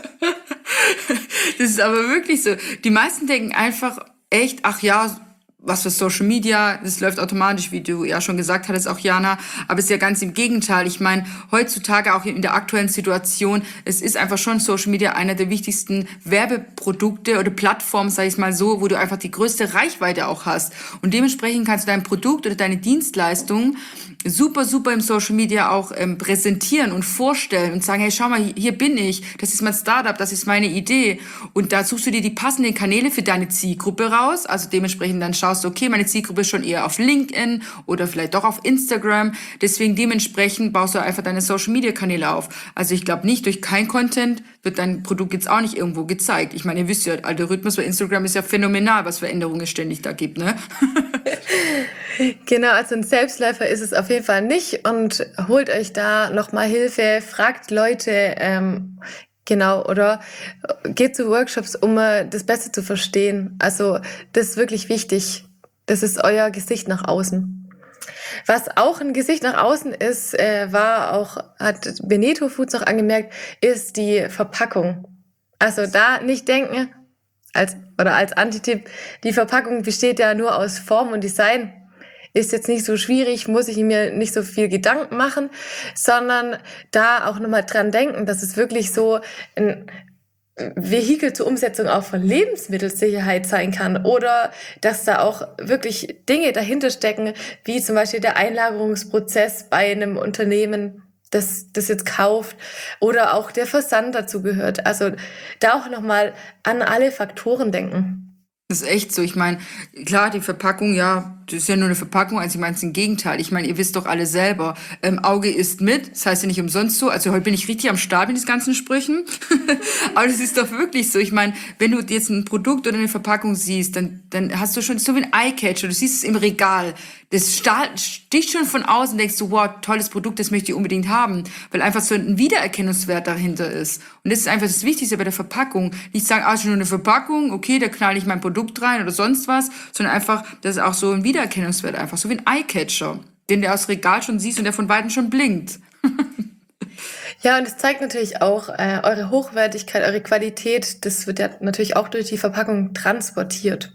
Speaker 4: Das ist aber wirklich so. Die meisten denken einfach echt, ach ja, was für Social Media, das läuft automatisch, wie du ja schon gesagt hattest, auch Jana, aber es ist ja ganz im Gegenteil. Ich meine, heutzutage auch in der aktuellen Situation, es ist einfach schon Social Media einer der wichtigsten Werbeprodukte oder Plattformen, sag ich mal so, wo du einfach die größte Reichweite auch hast. Und dementsprechend kannst du dein Produkt oder deine Dienstleistung super, super im Social Media auch ähm, präsentieren und vorstellen und sagen, hey, schau mal, hier bin ich, das ist mein Startup, das ist meine Idee. Und da suchst du dir die passenden Kanäle für deine Zielgruppe raus, also dementsprechend dann schaust du, okay, meine Zielgruppe ist schon eher auf LinkedIn oder vielleicht doch auf Instagram, deswegen dementsprechend baust du einfach deine Social Media Kanäle auf. Also ich glaube nicht, durch kein Content wird dein Produkt jetzt auch nicht irgendwo gezeigt. Ich meine, ihr wisst ja, Algorithmus bei Instagram ist ja phänomenal, was für Änderungen es ständig da gibt, ne?
Speaker 3: Genau, also ein Selbstläufer ist es auf jeden Fall nicht und holt euch da nochmal Hilfe, fragt Leute, ähm, genau, oder geht zu Workshops, um äh, das besser zu verstehen. Also das ist wirklich wichtig. Das ist euer Gesicht nach außen. Was auch ein Gesicht nach außen ist, äh, war auch, hat Beneto Foods auch angemerkt, ist die Verpackung. Also da nicht denken, als, oder als Antitipp, die Verpackung besteht ja nur aus Form und Design. Ist jetzt nicht so schwierig, muss ich mir nicht so viel Gedanken machen, sondern da auch nochmal dran denken, dass es wirklich so ein Vehikel zur Umsetzung auch von Lebensmittelsicherheit sein kann oder dass da auch wirklich Dinge dahinter stecken, wie zum Beispiel der Einlagerungsprozess bei einem Unternehmen, das das jetzt kauft oder auch der Versand dazu gehört. Also da auch nochmal an alle Faktoren denken.
Speaker 4: Das ist echt so. Ich meine, klar, die Verpackung, ja, das ist ja nur eine Verpackung, also ich meine es im Gegenteil. Ich meine, ihr wisst doch alle selber, ähm, Auge isst mit, das heißt ja nicht umsonst so. Also heute bin ich richtig am Start mit diesen ganzen Sprüchen. Aber das ist doch wirklich so. Ich meine, wenn du jetzt ein Produkt oder eine Verpackung siehst, dann, dann hast du schon so wie ein Eye-Catcher, du siehst es im Regal. Das sticht schon von außen, denkst du, wow, tolles Produkt, das möchte ich unbedingt haben. Weil einfach so ein Wiedererkennungswert dahinter ist. Und das ist einfach das Wichtigste bei der Verpackung. Nicht sagen, ah, ist nur eine Verpackung, okay, da knall ich mein Produkt rein oder sonst was, sondern einfach, das ist auch so ein Wiedererkennungswert, einfach so wie ein Eye-Catcher. den du aus dem Regal schon siehst und der von Weitem schon blinkt.
Speaker 3: Ja, und es zeigt natürlich auch äh, eure Hochwertigkeit, eure Qualität. Das wird ja natürlich auch durch die Verpackung transportiert.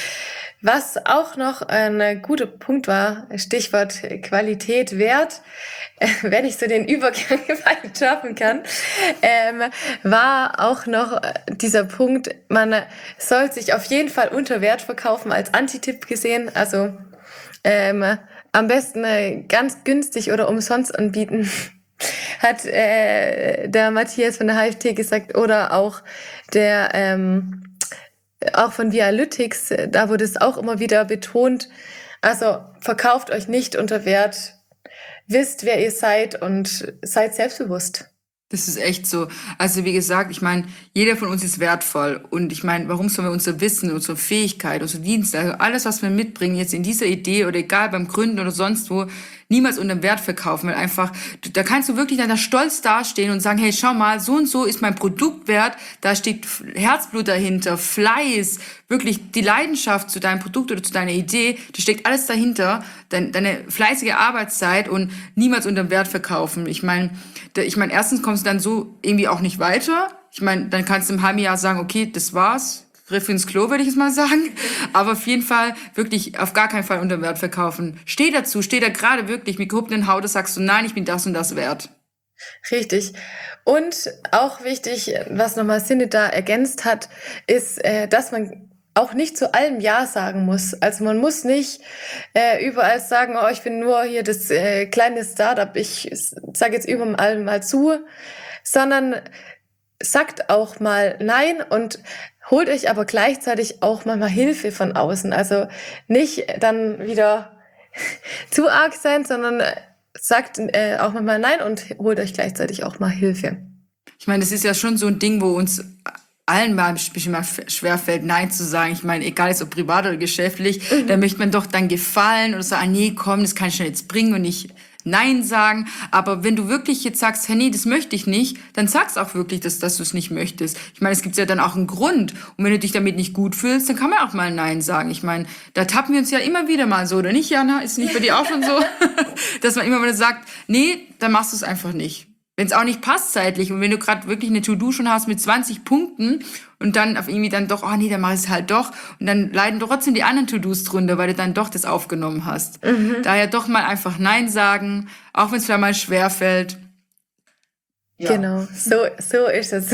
Speaker 3: Was auch noch ein guter Punkt war, Stichwort Qualität, Wert, äh, wenn ich so den Übergang weit schaffen kann, ähm, war auch noch dieser Punkt, man soll sich auf jeden Fall unter Wert verkaufen, als Antitipp gesehen. Also ähm, am besten äh, ganz günstig oder umsonst anbieten. Hat äh, der Matthias von der H F T gesagt, oder auch der ähm, auch von Vialytics, da wurde es auch immer wieder betont. Also verkauft euch nicht unter Wert, wisst, wer ihr seid und seid selbstbewusst.
Speaker 4: Das ist echt so. Also wie gesagt, ich meine, jeder von uns ist wertvoll. Und ich meine, warum sollen wir unser Wissen, unsere Fähigkeit, unsere Dienste, also alles, was wir mitbringen, jetzt in dieser Idee oder egal beim Gründen oder sonst wo, niemals unter Wert verkaufen, weil einfach, da kannst du wirklich dann da stolz dastehen und sagen, hey, schau mal, so und so ist mein Produkt wert, da steht Herzblut dahinter, Fleiß, wirklich die Leidenschaft zu deinem Produkt oder zu deiner Idee, da steckt alles dahinter, dein, deine fleißige Arbeitszeit und niemals unter Wert verkaufen. Ich meine, ich meine, erstens kommst du dann so irgendwie auch nicht weiter. Ich meine, dann kannst du im halben Jahr sagen, okay, das war's. Griff ins Klo, würde ich es mal sagen. Aber auf jeden Fall wirklich auf gar keinen Fall unter Wert verkaufen. Steh dazu, steh da gerade wirklich mit gehobenen Haut, sagst du, nein, ich bin das und das wert.
Speaker 3: Richtig. Und auch wichtig, was nochmal Sinne da ergänzt hat, ist, äh, dass man auch nicht zu allem Ja sagen muss. Also man muss nicht äh, überall sagen, oh, ich bin nur hier das äh, kleine Startup, ich sage jetzt überall mal zu, sondern sagt auch mal Nein und holt euch aber gleichzeitig auch mal, mal Hilfe von außen. Also nicht dann wieder zu arg sein, sondern sagt äh, auch mal Nein und holt euch gleichzeitig auch mal Hilfe.
Speaker 4: Ich meine, das ist ja schon so ein Ding, wo uns allen mal ein bisschen mal schwerfällt, Nein zu sagen. Ich meine, egal ist ob privat oder geschäftlich, mhm. da möchte man doch dann gefallen oder sagen, nee, komm, das kann ich schon jetzt bringen und nicht Nein sagen. Aber wenn du wirklich jetzt sagst, hey, nee, das möchte ich nicht, dann sag's auch wirklich, dass, dass du es nicht möchtest. Ich meine, es gibt ja dann auch einen Grund. Und wenn du dich damit nicht gut fühlst, dann kann man auch mal Nein sagen. Ich meine, da tappen wir uns ja immer wieder mal so, oder nicht, Jana? Ist nicht bei dir auch schon so? Dass man immer wieder sagt, nee, dann machst du es einfach nicht. Wenn es auch nicht passt zeitlich und wenn du gerade wirklich eine To-Do schon hast mit zwanzig Punkten und dann auf irgendwie dann doch, oh nee, dann mach ich es halt doch und dann leiden trotzdem die anderen To-Dos drunter, weil du dann doch das aufgenommen hast. Mhm. Daher doch mal einfach Nein sagen, auch wenn es vielleicht mal schwerfällt.
Speaker 3: Ja. Genau, so, so ist es.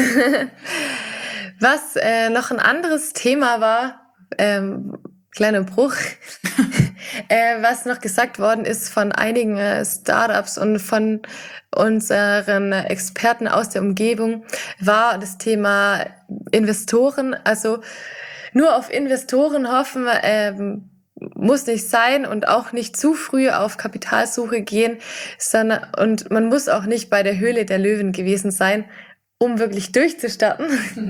Speaker 3: Was äh, noch ein anderes Thema war, ähm, kleiner Bruch, äh, was noch gesagt worden ist von einigen äh, Startups und von unseren Experten aus der Umgebung, war das Thema Investoren. Also nur auf Investoren hoffen ähm, muss nicht sein und auch nicht zu früh auf Kapitalsuche gehen, sondern und man muss auch nicht bei der Höhle der Löwen gewesen sein, um wirklich durchzustarten.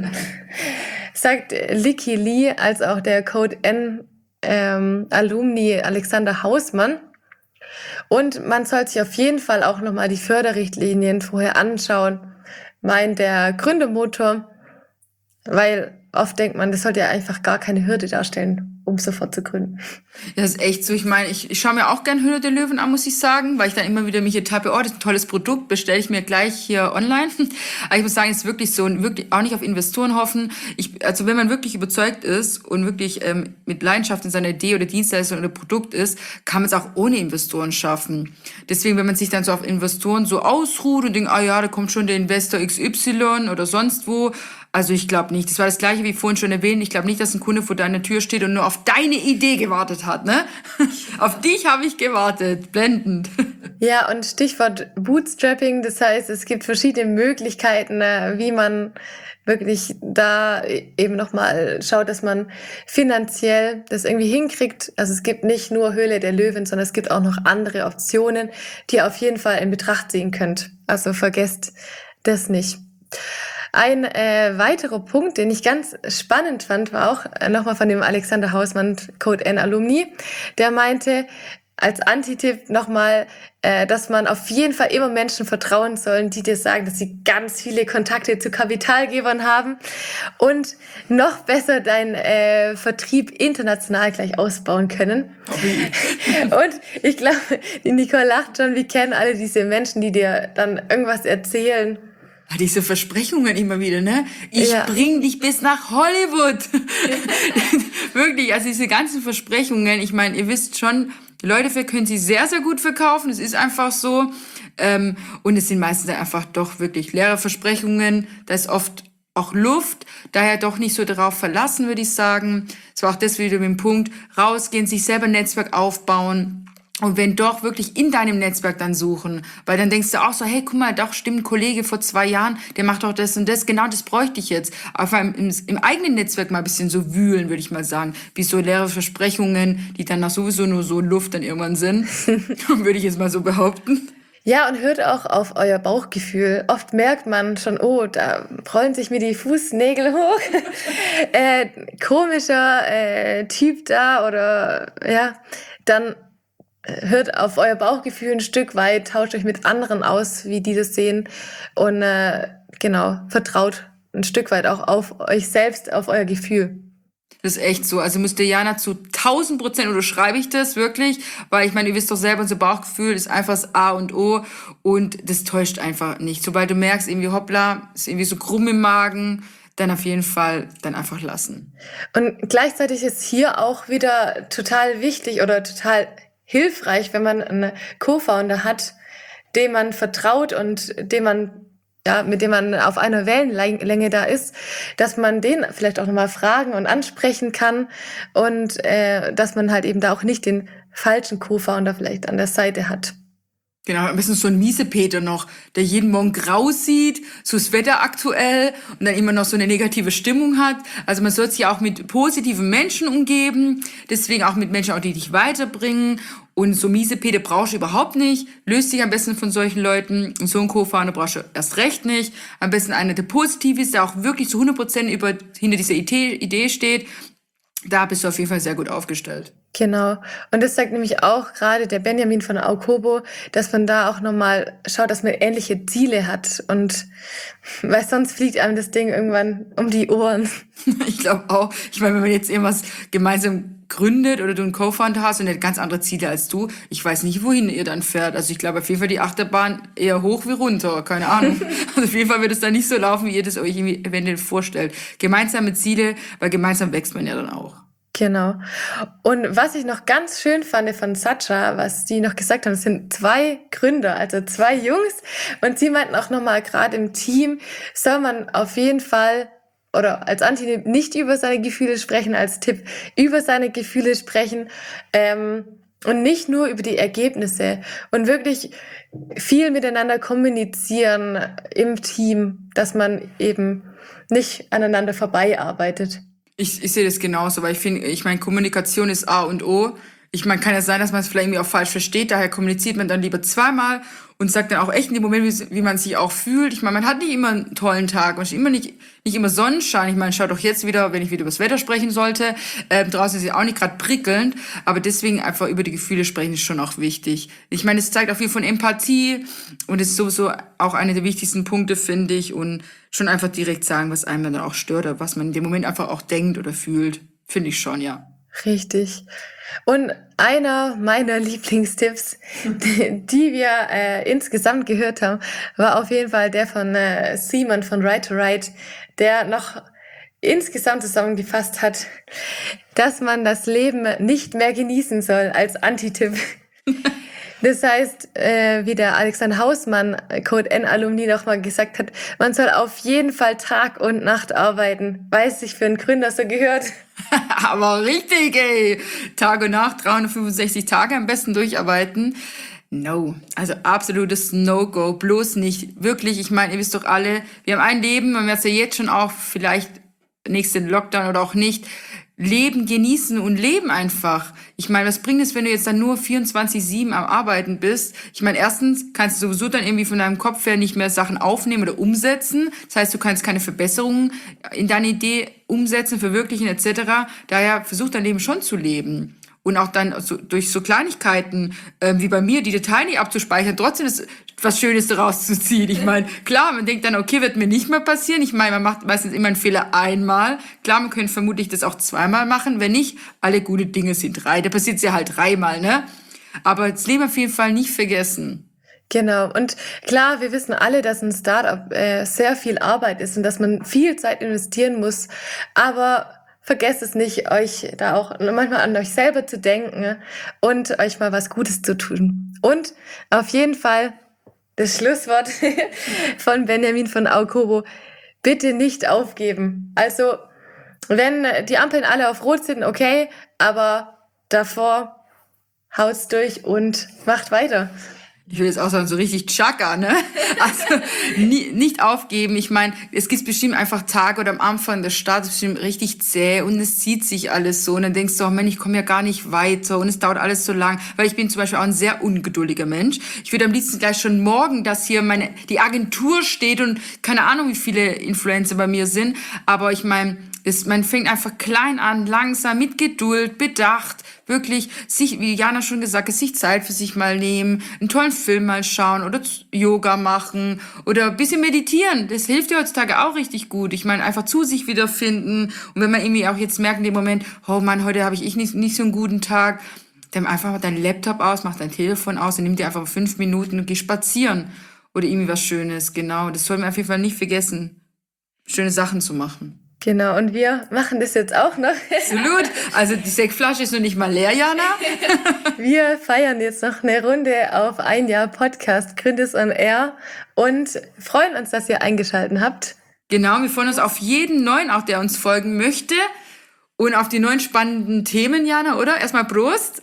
Speaker 3: Sagt Licky Lee als auch der Code N ähm, Alumni Alexander Hausmann. Und man soll sich auf jeden Fall auch nochmal die Förderrichtlinien vorher anschauen, meint der Gründermotor, weil oft denkt man, das sollte ja einfach gar keine Hürde darstellen, um sofort zu gründen.
Speaker 4: Ja, das ist echt so. Ich meine, ich, ich schaue mir auch gern Höhle der Löwen an, muss ich sagen, weil ich dann immer wieder mich ertappe, oh, das ist ein tolles Produkt, bestelle ich mir gleich hier online. Aber ich muss sagen, es ist wirklich so, wirklich auch nicht auf Investoren hoffen. Ich, also wenn man wirklich überzeugt ist und wirklich ähm, mit Leidenschaft in seiner Idee oder Dienstleistung oder Produkt ist, kann man es auch ohne Investoren schaffen. Deswegen, wenn man sich dann so auf Investoren so ausruht und denkt, ah ja, da kommt schon der Investor X Y oder sonst wo, also ich glaube nicht. Das war das Gleiche wie vorhin schon erwähnt. Ich glaube nicht, dass ein Kunde vor deiner Tür steht und nur auf deine Idee gewartet hat, ne? Auf dich habe ich gewartet. Blendend.
Speaker 3: Ja, und Stichwort Bootstrapping. Das heißt, es gibt verschiedene Möglichkeiten, wie man wirklich da eben nochmal schaut, dass man finanziell das irgendwie hinkriegt. Also es gibt nicht nur Höhle der Löwen, sondern es gibt auch noch andere Optionen, die ihr auf jeden Fall in Betracht ziehen könnt. Also vergesst das nicht. Ein äh, weiterer Punkt, den ich ganz spannend fand, war auch äh, nochmal von dem Alexander Hausmann, Code N Alumni, der meinte, als Antitipp nochmal, äh, dass man auf jeden Fall immer Menschen vertrauen soll, die dir sagen, dass sie ganz viele Kontakte zu Kapitalgebern haben und noch besser deinen äh, Vertrieb international gleich ausbauen können. Und ich glaube, die Nicole lacht schon, wir kennen alle diese Menschen, die dir dann irgendwas erzählen.
Speaker 4: Diese Versprechungen immer wieder, ne? Ich
Speaker 3: Ja.
Speaker 4: bring dich bis nach Hollywood. Wirklich, also diese ganzen Versprechungen, ich meine, ihr wisst schon, Leute, wir können sie sehr, sehr gut verkaufen. Es ist einfach so. Ähm, und es sind meistens einfach doch wirklich leere Versprechungen. Da ist oft auch Luft. Daher doch nicht so darauf verlassen, würde ich sagen. Es war auch das wieder mit dem Punkt, rausgehen, sich selber ein Netzwerk aufbauen. Und wenn doch, wirklich in deinem Netzwerk dann suchen. Weil dann denkst du auch so, hey, guck mal, doch, stimmt, ein Kollege vor zwei Jahren, der macht doch das und das. Genau das bräuchte ich jetzt. Aber im, im, im eigenen Netzwerk mal ein bisschen so wühlen, würde ich mal sagen. Wie so leere Versprechungen, die dann nach sowieso nur so Luft dann irgendwann sind. Würde ich jetzt mal so behaupten.
Speaker 3: Ja, und hört auch auf euer Bauchgefühl. Oft merkt man schon, oh, da rollen sich mir die Fußnägel hoch. äh, komischer äh, Typ da oder ja, dann hört auf euer Bauchgefühl ein Stück weit, tauscht euch mit anderen aus, wie die das sehen und äh, genau, vertraut ein Stück weit auch auf euch selbst, auf euer Gefühl.
Speaker 4: Das ist echt so. Also müsste Jana zu tausend Prozent unterschreibe ich das wirklich, weil ich meine, ihr wisst doch selber, unser Bauchgefühl ist einfach das A und O und das täuscht einfach nicht. Sobald du merkst, irgendwie hoppla, ist irgendwie so krumm im Magen, dann auf jeden Fall dann einfach lassen.
Speaker 3: Und gleichzeitig ist hier auch wieder total wichtig oder total hilfreich, wenn man einen Co-Founder hat, dem man vertraut und dem man, ja, mit dem man auf einer Wellenlänge da ist, dass man den vielleicht auch nochmal fragen und ansprechen kann und äh, dass man halt eben da auch nicht den falschen Co-Founder vielleicht an der Seite hat.
Speaker 4: Genau, ein bisschen so ein Miesepeter noch, der jeden Morgen grau sieht, so das Wetter aktuell und dann immer noch so eine negative Stimmung hat. Also man soll sich auch mit positiven Menschen umgeben, deswegen auch mit Menschen, auch die dich weiterbringen. Und so Miesepeter brauchst du überhaupt nicht. Löst dich am besten von solchen Leuten. Und so einen Co-Founder brauchst du erst recht nicht. Am besten einer, der positiv ist, der auch wirklich zu hundert Prozent über, hinter dieser Idee steht. Da bist du auf jeden Fall sehr gut aufgestellt.
Speaker 3: Genau. Und das sagt nämlich auch gerade der Benjamin von Aukobo, dass man da auch nochmal schaut, dass man ähnliche Ziele hat. Und weil sonst fliegt einem das Ding irgendwann um die Ohren.
Speaker 4: Ich glaube auch. Ich meine, wenn man jetzt irgendwas gemeinsam gründet oder du einen Co-Founder hast und der hat ganz andere Ziele als du, ich weiß nicht, wohin ihr dann fährt. Also ich glaube auf jeden Fall die Achterbahn eher hoch wie runter. Keine Ahnung. Also auf jeden Fall wird es dann nicht so laufen, wie ihr das euch irgendwie eventuell vorstellt. Gemeinsame Ziele, weil gemeinsam wächst man ja dann auch.
Speaker 3: Genau. Und was ich noch ganz schön fand von Satcha, was die noch gesagt haben, es sind zwei Gründer, also zwei Jungs. Und sie meinten auch nochmal, gerade im Team soll man auf jeden Fall, oder als Antitipp, nicht über seine Gefühle sprechen, als Tipp über seine Gefühle sprechen ähm, und nicht nur über die Ergebnisse. Und wirklich viel miteinander kommunizieren im Team, dass man eben nicht aneinander vorbeiarbeitet.
Speaker 4: Ich, ich sehe das genauso, weil ich finde, ich meine, Kommunikation ist A und O. Ich meine, kann ja sein, dass man es vielleicht irgendwie auch falsch versteht, daher kommuniziert man dann lieber zweimal und sagt dann auch echt in dem Moment, wie, wie man sich auch fühlt. Ich meine, man hat nicht immer einen tollen Tag, man hat immer nicht, nicht immer Sonnenschein. Ich meine, schaut doch jetzt wieder, wenn ich wieder über das Wetter sprechen sollte, ähm, draußen ist es auch nicht gerade prickelnd, aber deswegen einfach über die Gefühle sprechen ist schon auch wichtig. Ich meine, es zeigt auch viel von Empathie und ist sowieso auch einer der wichtigsten Punkte, finde ich, und schon einfach direkt sagen, was einem dann auch stört oder was man in dem Moment einfach auch denkt oder fühlt, finde ich schon, ja.
Speaker 3: Richtig. Und einer meiner Lieblingstipps, die, die wir äh, insgesamt gehört haben, war auf jeden Fall der von äh, Simon von Right to Right, der noch insgesamt zusammengefasst hat, dass man das Leben nicht mehr genießen soll als Antitipp. Das heißt, äh, wie der Alexander Hausmann, Code N-Alumni, nochmal gesagt hat, man soll auf jeden Fall Tag und Nacht arbeiten, weil es sich für einen Gründer so gehört.
Speaker 4: Aber richtig, ey. Tag und Nacht, dreihundertfünfundsechzig Tage am besten durcharbeiten. No, also absolutes No-Go, bloß nicht. Wirklich, ich meine, ihr wisst doch alle, wir haben ein Leben, man wird es ja jetzt schon auch, vielleicht nächsten Lockdown oder auch nicht, Leben genießen und leben einfach. Ich meine, was bringt es, wenn du jetzt dann nur vierundzwanzig sieben am Arbeiten bist? Ich meine, erstens kannst du sowieso dann irgendwie von deinem Kopf her nicht mehr Sachen aufnehmen oder umsetzen. Das heißt, du kannst keine Verbesserungen in deine Idee umsetzen, verwirklichen et cetera. Daher versuch dein Leben schon zu leben. Und auch dann so, durch so Kleinigkeiten, äh, wie bei mir, die Datei nicht abzuspeichern, trotzdem ist was Schönes daraus zu ziehen. Ich meine, klar, man denkt dann, okay, wird mir nicht mehr passieren. Ich meine, man macht meistens immer einen Fehler einmal. Klar, man könnte vermutlich das auch zweimal machen. Wenn nicht, alle gute Dinge sind drei. Da passiert es ja halt dreimal, ne? Aber das Leben auf jeden Fall nicht vergessen.
Speaker 3: Genau. Und klar, wir wissen alle, dass ein Startup äh, sehr viel Arbeit ist und dass man viel Zeit investieren muss. Aber vergesst es nicht, euch da auch manchmal an euch selber zu denken und euch mal was Gutes zu tun. Und auf jeden Fall das Schlusswort von Benjamin von Aukobo: Bitte nicht aufgeben. Also, wenn die Ampeln alle auf Rot sind, okay, aber davor haut's durch und macht weiter.
Speaker 4: Ich will jetzt auch sagen, so richtig Chaka, ne? Also nie, nicht aufgeben. Ich meine, es gibt bestimmt einfach Tage oder am Anfang der Start ist bestimmt richtig zäh und es zieht sich alles so. Und dann denkst du, oh Mann, ich komme ja gar nicht weiter und es dauert alles so lang. Weil ich bin zum Beispiel auch ein sehr ungeduldiger Mensch. Ich würde am liebsten gleich schon morgen, dass hier meine die Agentur steht und keine Ahnung, wie viele Influencer bei mir sind. Aber ich meine, es, man fängt einfach klein an, langsam, mit Geduld, bedacht, wirklich sich, wie Jana schon gesagt hat, sich Zeit für sich mal nehmen, einen tollen Film mal schauen oder Yoga machen oder ein bisschen meditieren. Das hilft dir heutzutage auch richtig gut. Ich meine, einfach zu sich wiederfinden. Und wenn man irgendwie auch jetzt merkt in dem Moment, oh Mann, heute habe ich nicht, nicht so einen guten Tag, dann einfach mal deinen Laptop aus, mach dein Telefon aus und nimm dir einfach fünf Minuten und geh spazieren. Oder irgendwie was Schönes, genau. Das soll man auf jeden Fall nicht vergessen, schöne Sachen zu machen.
Speaker 3: Genau, und wir machen das jetzt auch noch.
Speaker 4: Absolut. Also die Sektflasche ist noch nicht mal leer, Jana.
Speaker 3: Wir feiern jetzt noch eine Runde auf ein Jahr Podcast Gründes on Air und freuen uns, dass ihr eingeschaltet habt.
Speaker 4: Genau, wir freuen uns auf jeden Neuen, auch der uns folgen möchte und auf die neuen spannenden Themen, Jana, oder? Erstmal Prost.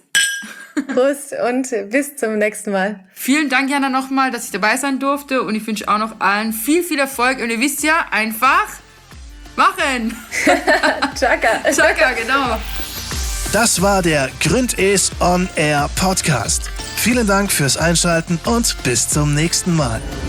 Speaker 3: Prost und bis zum nächsten Mal.
Speaker 4: Vielen Dank, Jana, nochmal, dass ich dabei sein durfte und ich wünsche auch noch allen viel, viel Erfolg und ihr wisst ja, einfach machen.
Speaker 3: Chaka.
Speaker 4: Chaka, genau.
Speaker 1: Das war der Gründes on Air Podcast. Vielen Dank fürs Einschalten und bis zum nächsten Mal.